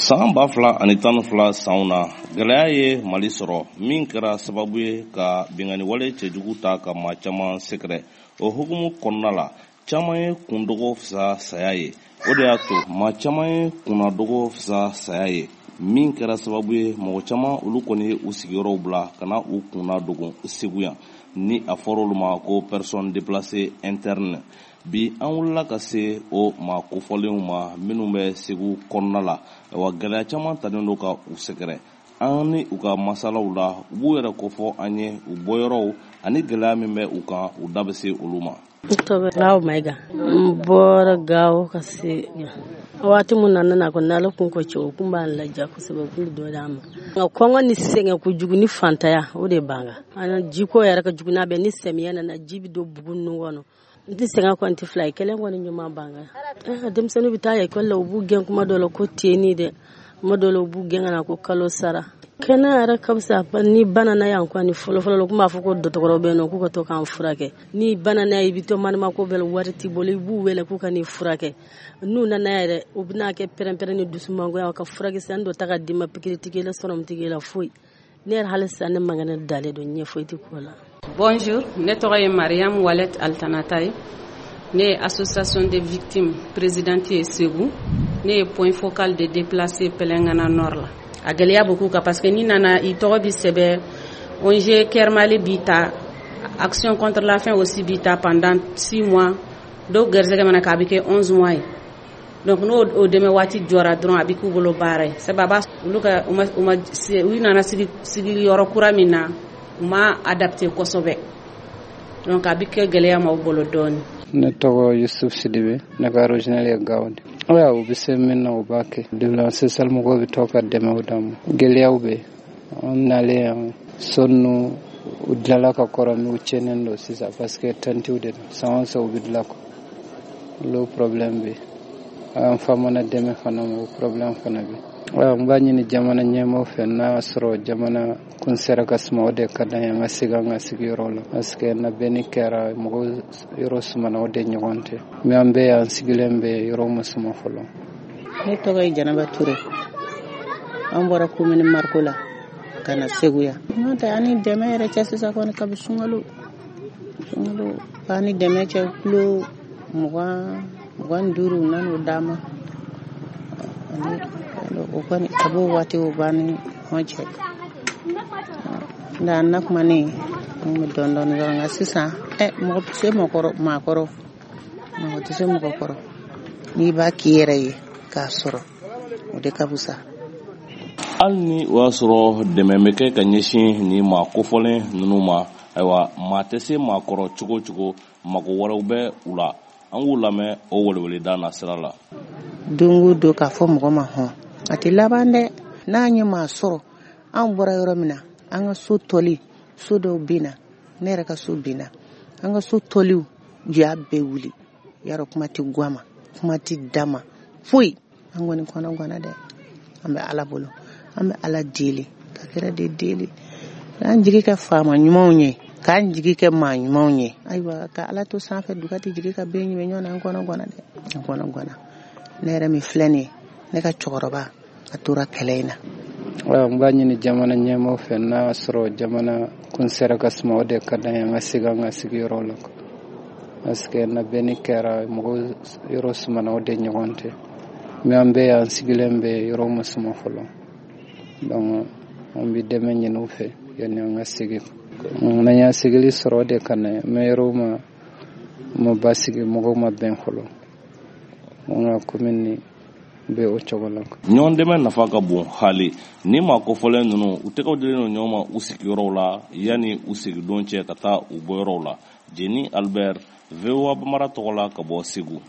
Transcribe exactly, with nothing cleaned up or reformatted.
san ba fila ani tan ni fila sanw na gɛlɛya ye Mali sɔrɔ min kɛra sababu ye ka bingani wale cɛjugu ta ka maa caman sɛgɛrɛ. O hukumu kɔnɔna la caman ye kundogo fisa saya ye. O de y'a to maa caman ye kunnadogo fisa saya ye min kɛra sababu ye mɔgɔ caman olu kɔni ye u sigiyɔrɔw bila ka na u kunna dogo Segu yan ni a fɔra olu ma ko personne déplacée interne. Bi an wulila ka se o maa kofɔlenw ma minnu bɛ Segu kɔnɔna la wa gɛlɛya caman tanen don ka u sɛgɛrɛ. An ni u ka masalaw la u b'u yɛrɛ kofɔ an ye u bɔyɔrɔw ani gɛlɛya min bɛ u kan u da bɛ se olu ma. Gawo maiga mbora gawo kasi wati munana na ko nalo kunko cho kumba laja ko sebe kundu dama kongo ni senga ku juguni fantaya o de banga ana jiko yara ka juguna be ni semiyana na jibi do bugunnu wono ndi senga ko anti fly kele ngoni nyuma banga eh dem senu bitaya ko law bu gen kuma dolo ko tieni de modolo bu gen na ko kalo sara kana ara kamsa ni banana yankwa ni folo folo kuma fuko dotoro be no ko to kan furake ni banana ibito manma ko bel warti boli bu wele ko kan furake nu na na yere ubna ke perempere ni dusuma go ya ka furake sando taga dima pikiri tigela sonom tigela foi ner halsa ne mangana dale do nye foi ti kola. Bonjour, ne toye Mariam Walet Altanatay, ne association des victimes présidentielle Segu, ne point focal de déplacés Pelengana Nord la. A gɛlɛya beaucoup ka parce que ni nana i tɔgɔ bi sɛbɛ O N G Kermali bita action contre la faim aussi bita pendant six mois do gɛrɛsɛgɛ mana ka bi kɛ onze mois ye donc no o dɛmɛ waati jɔra dɔrɔn a bi k'u bolo baara ye sababu olu ka u ma u nana sigi sigili yɔrɔ kura min na u ma adapté kosɛbɛ donc a bi kɛ gɛlɛya ma u bolo dɔɔni. Ne tɔgɔ Yusuf Sidibe ne ka original ye Gawundi. Oya u bɛ se min na u b'a kɛ développement mɔgɔw bɛ to ka dɛmɛ u dama gɛlɛyaw bɛ an nalen yan so ninnu u dilanla ka kɔrɔ mais u tiɲɛnen don sisan parce que tentiw de don san o san u bɛ dilan olu problème bɛ an fa mana dɛmɛ fana ma o problème fana bɛ oya n b'a ɲini jamana ɲɛmaaw fɛ n'a sɔrɔ jamana kun sera ka suma o de ka d'an ye an ka segin an ka sigiyɔrɔ la parce que na bɛnni kɛra mɔgɔw yɔrɔ sumana o de ɲɔgɔn tɛ mais an bɛ yan sigilen bɛ yɔrɔ ma suma fɔlɔ. Ne tɔgɔ ye Janaba Ture an bɔra commune Marko la ka na Segu yan n'o tɛ ani dɛmɛ yɛrɛ cɛ sisan kɔni kabi sunkalo sunkalo ani dɛmɛ cɛ kilo mugan mugan ni duuru nan'o d'a ma o kɔni a b'o waati o b'ani ɲɔgɔn cɛ nka na kuma ne an bɛ dɔɔnin dɔɔnin dɔrɔn nka sisan ɛ mɔgɔ tɛ se mɔgɔkɔrɔ maakɔrɔ mɔgɔ tɛ se mɔgɔkɔrɔ n'i b'a k'i yɛrɛ ye k'a sɔrɔ o de ka fusa. Hali ni o y'a sɔrɔ dɛmɛ bɛ kɛ ka ɲɛsin ni maa kofɔlen ninnu ma ayiwa maa tɛ se maakɔrɔ cogo cogo mago wɛrɛw bɛ u la an k'u lamɛn o weleweleda na sira la. Don o don k'a fɔ mɔgɔ ma hɔn a tɛ laban dɛ n'an ye maa sɔrɔ an bɔra yɔrɔ min na an ka so tɔli so dɔw binna ne yɛrɛ ka so binna an ka so tɔliw y'a bɛɛ wuli yarɔ kuma tɛ guwa ma kuma tɛ da ma foyi an kɔni kɔnɔ ganna dɛ an bɛ Ala bolo an bɛ Ala deli ka kɛra de deli k'an jigi kɛ faama ɲumanw ye k'an jigi kɛ maa ɲumanw ye ayiwa ka Ala to sanfɛ duga tɛ jigi ka bɛn ɲuman ɲɔgɔn na an kɔnɔ ganna dɛ an kɔnɔ ganna ne yɛrɛ min filɛ nin ye ne ka cɛkɔrɔba a tora kɛlɛ in na. N b'a ɲini jamana ɲɛmaaw fɛ n'a sɔrɔ jamana kun sera ka suma o de ka d'an ye an ka segin an ka sigiyɔrɔ la parce que na bɛnni kɛra mɔgɔw yɔrɔ sumana o de ɲɔgɔn tɛ mais an bɛ yan sigilen bɛ yɔrɔ ma suma fɔlɔ donc an bɛ dɛmɛ ɲini u fɛ yanni an ka segin n'an y'a sigili sɔrɔ o de ka d'an ye mais yɔrɔw ma ma basigi mɔgɔw ma bɛn fɔlɔ an ka commune bɛ o cogo la. Ɲɔgɔn dɛmɛ nafa ka bon hali ni maa kofɔlen ninnu u tɛgɛw dilen don ɲɔgɔn ma u sigiyɔrɔw la yanni u segidon cɛ ka taa u bɔyɔrɔw la. Jeni Albert, V O A Bamara tɔgɔ la ka bɔ Segu.